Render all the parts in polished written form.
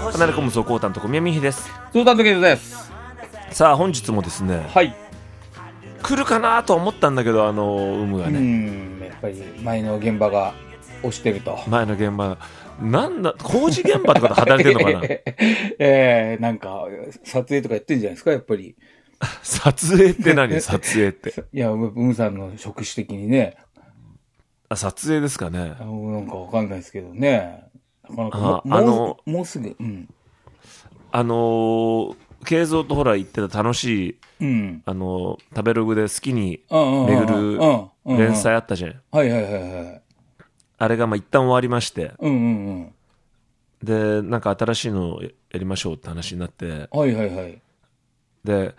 離れ込む走行担当小宮美秀です。 ゾウタントケイトです。 さあ本日もですね、 はい。 来るかなと思ったんだけど有無がね、 やっぱり前の現場が押してると。 前の現場なんだ工事現場とかで働いてるのかななんか撮影とかやってるんじゃないですか、やっぱり。 撮影って何撮影っていや、ムさんの職種的にね。 撮影ですかね。 なんかわかんないですけどね。なかなかもうすぐ。 慶三とほら言ってた楽しい、食べログで好きに巡る連載あったじゃん。 はいはいはいはい。 あれが一旦終わりまして、でなんか新しいのをやりましょうって話になって、 はいはいはい。 で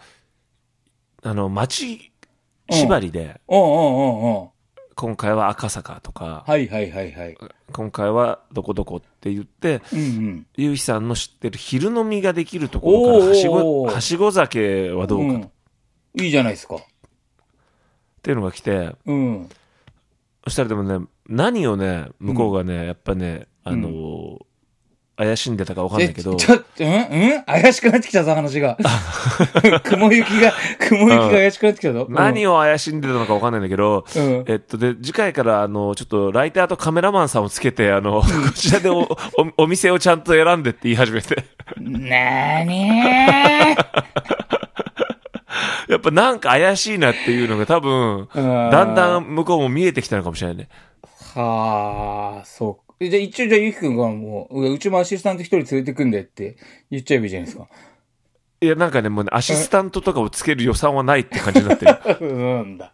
町縛りで、今回は赤坂とか、 はいはいはいはい。 今回はどこどこって言って、ゆうひさんの知ってる昼飲みができるところからはしご酒はどうかと、 いいじゃないですかっていうのが来て、そしたらでもね、何をね向こうがね、やっぱね怪しんでたか分かんないけど、 怪しくなってきたぞ話が。雲行きが怪しくなってきたぞ。 何を怪しんでたのか分かんないんだけど、で次回からちょっとライターとカメラマンさんをつけてこちらでお店をちゃんと選んでって言い始めて。 なーにやっぱなんか怪しいなっていうのが多分だんだん向こうも見えてきたのかもしれないね。 はあ、そう。じゃあ一応ゆきくんがもうちもアシスタント一人連れてくんでって言っちゃえばいいじゃないですか。 いやなんかね、もうね、アシスタントとかをつける予算はないって感じになってる。 なんだ。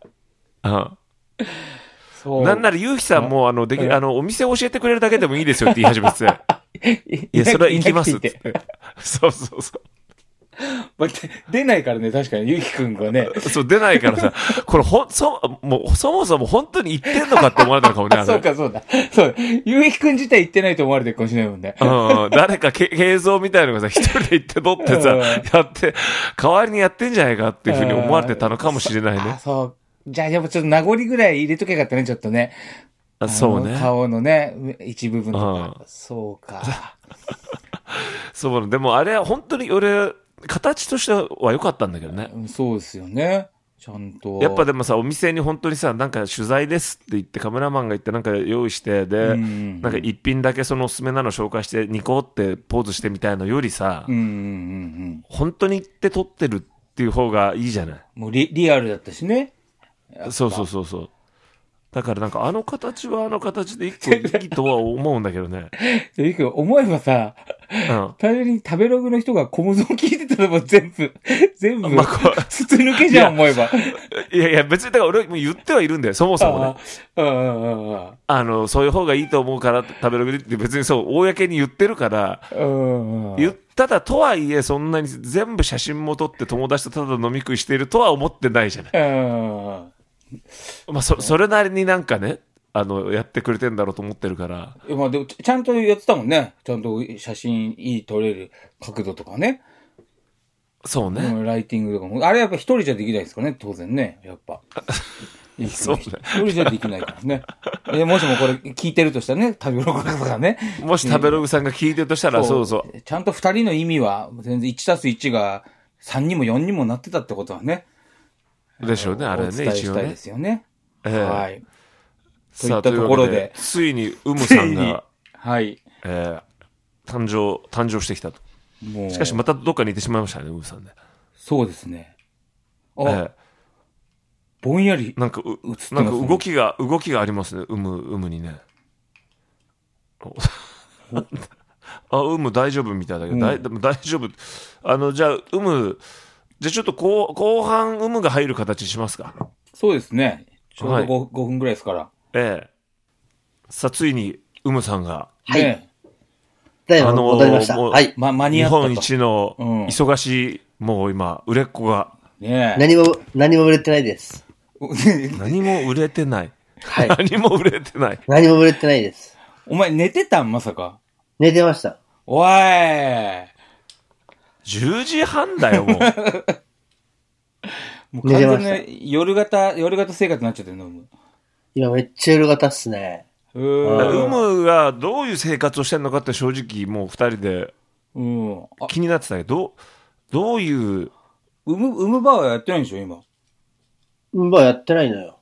そう。なんならゆうひさんもお店を教えてくれるだけでもいいですよって言い始めて。いやそれは行きますって。そうそうそう。 出ないからね、確かに、ゆきくんがね。 そう、出ないからさ、これそもそも本当に行ってんのかって思われたのかもね。 そうか、そうだ。そう。ゆきくん自体行ってないと思われてるかもしれないもんね。 誰か映像みたいなのがさ、一人で行って撮ってさ、やって、代わりにやってんじゃないかっていうふうに思われてたのかもしれないね。 そう。じゃあ、やっぱちょっと名残ぐらい入れとけばよかったね、ちょっとね。 そうね。 顔のね、一部分とか。そうか。 そう、でもあれは本当に形としては良かったんだけどね。 そうですよね。ちゃんと。 やっぱでもさ、お店に本当にさ、なんか取材ですって言ってカメラマンが言ってなんか用意して、で、なんか一品だけそのおすすめなの紹介してニコってポーズしてみたいのよりさ、本当に行って撮ってるっていう方がいいじゃない。 もうリアルだったしね。 そうそうそうそう。だからなんか形は形で一個いいとは思うんだけどね。 思えばさ、単純に食べログの人が小物を聞いてたらもう全部、筒抜けじゃん、思えば。 いや別にだから俺も言ってはいるんだよ、そもそもね。そういう方がいいと思うから食べログでって別にそう、公に言ってるから、言っただとはいえそんなに全部写真も撮って友達とただ飲み食いしているとは思ってないじゃない。それなりになんかね、やってくれてんだろうと思ってるから。 でもちゃんとやってたもんね。ちゃんと写真いい撮れる角度とかね。 そうね。 ライティングとかも。あれやっぱ一人じゃできないですかね、当然ね。やっぱ。 そうね。 一人じゃできないからね。もしもこれ聞いてるとしたらね、食べログとかね。 もし食べログさんが聞いてるとしたら、そうそう。 ちゃんと二人の意味は、全然 1+1 が3にも4にもなってたってことはね。 でしょうね、あれね、 一応ね。お伝えしたいですよね。はい。 といったところで、ついにウムさんが、 はい。 誕生してきたと。しかしまたどっかにいてしまいましたね、ウムさんね。 そうですね。ぼんやり。 なんか動きがありますね、ウムにね。ウム大丈夫みたいだけど、でも大丈夫。じゃあじゃあちょっと後半ウムが入る形にしますか。 そうですね。ちょうど 5分ぐらいですから。 さあついにウムさんが。 はい。戻りました。はい。 間に合ったと。 日本一の忙しい、もう今、売れっ子が。 何も売れてないです。 何も売れてない。 はい。 何も売れてない。 何も売れてないです。 お前寝てたんまさか。 寝てました。 おい。 10時半だよ、もう。 もう完全に夜型生活になっちゃってるの。 今めっちゃ夜型っすね。 ムがどういう生活をしてんのかって正直もう二人でうん。 気になってたけど、どういう。 産むバーはやってないんでしょ、今。 産むバーやってないのよ。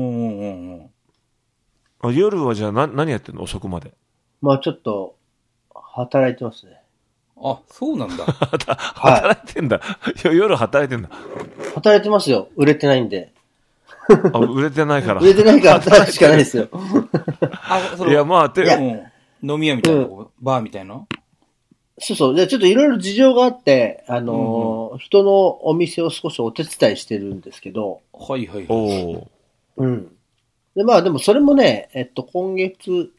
夜はじゃあ何やってんの？遅くまで。 まあちょっと、働いてますね。 あ、そうなんだ。 働いてんだ。夜働いてんだ。 働いてますよ。売れてないんで。 売れてないから。 売れてないから働くしかないですよ。 いや、まあ、 飲み屋みたいな、バーみたいな。 そうそう。じゃあちょっといろいろ事情があって、人のお店を少しお手伝いしてるんですけど。 はいはい。 うん。で、まあでもそれもね、今月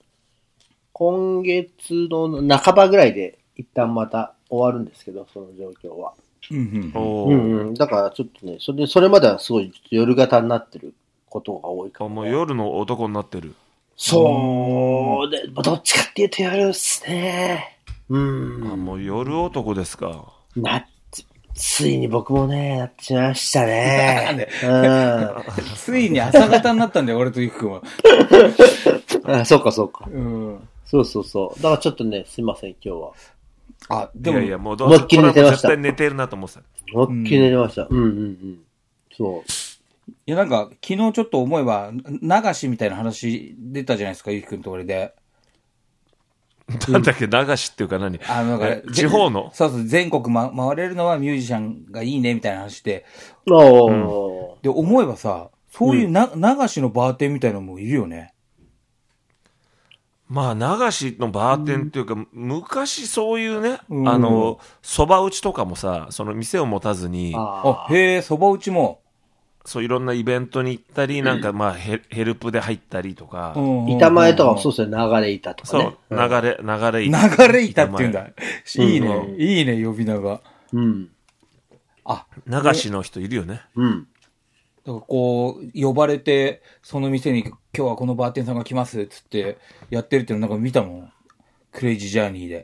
の半ばぐらいで一旦また終わるんですけど、その状況は。だからちょっとね、それまではすごい夜型になってることが多いかも、ね。 もう夜の男になってる。 そうで、どっちかっていうと夜っすね。 もう夜男ですか。 ついに僕もね、なってしまいましたね。 ついに朝方になったんだよ、俺とゆきくんは。 そうか。そう。だからちょっとね、すいません、今日は。 でも、いやもう思いっきり寝てました。 絶対寝てるなと思ってた。 思いっきり寝てました。そう。 いや、なんか、昨日ちょっと思えば、流しみたいな話出たじゃないですか、ゆきくんと俺で。 なんだっけ、流しっていうか何？ なんか地方の？ そう、全国回れるのはミュージシャンがいいね、みたいな話で。で、思えばさ、そういう流しのバーテンみたいなのもいるよね。 まあ、流しのバーテンっていうか、昔そういうね、蕎麦打ちとかもさ、その店を持たずに、 へえ、蕎麦打ちも。 そういろんなイベントに行ったり、なんかまあヘルプで入ったりとか。 板前とかもそうですね、流れ板とかね。 そう、流れ板。 流れ板って言うんだ。いいね、呼び名が。 流しの人いるよね。 だからこう、呼ばれて、その店に今日はこのバーテンさんが来ますっつってやってるっていうのなんか見たもん。クレイジージャーニーで。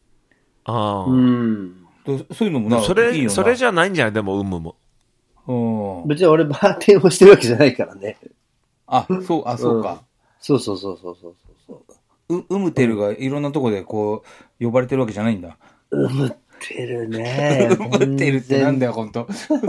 そういうのもいいよな。 それじゃないんじゃないでも、も。 別に俺バーテンをしてるわけじゃないからね。 そうか。 そう。 うむてるがいろんなとこでこう、呼ばれてるわけじゃないんだ。 うむってるね。 うむってるってなんだよ、ほんと。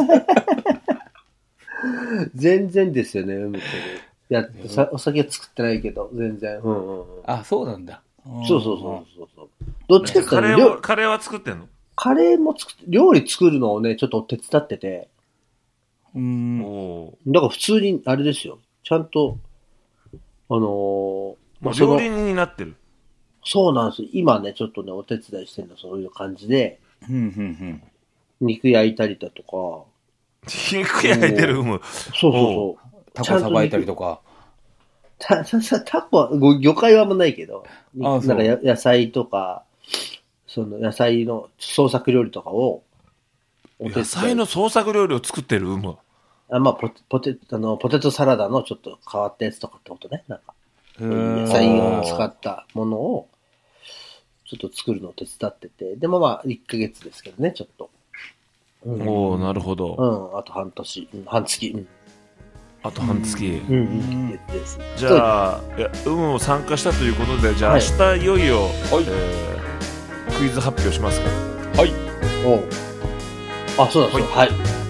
全然ですよね、うむてる。いや、お酒作ってないけど、全然。 そうなんだ。 そう。どっちかって言ったらカレーは作ってんの？ カレーも料理作るのをね、ちょっと手伝ってて。だから普通に、あれですよ。ちゃんと、 料理人になってる。 そうなんですよ。今ね、ちょっとね、お手伝いしてるのそういう感じで、肉焼いたりだとか。 肉焼いてるそう。 タコさばいたりとか。 タコは、魚介はあんまないけど、なんか野菜とか、その野菜の創作料理とかを、 野菜の創作料理を作ってるポテトサラダのちょっと変わったやつとかってことね。なんか、野菜を使ったものを、ちょっと作るのを手伝ってて。でもまあ、1ヶ月ですけどね、ちょっと。 なるほど。 あと半月。 あと半月。じゃあ、を参加したということで、じゃあ明日いよいよ、クイズ発表しますか？ はい。そうだ。はい。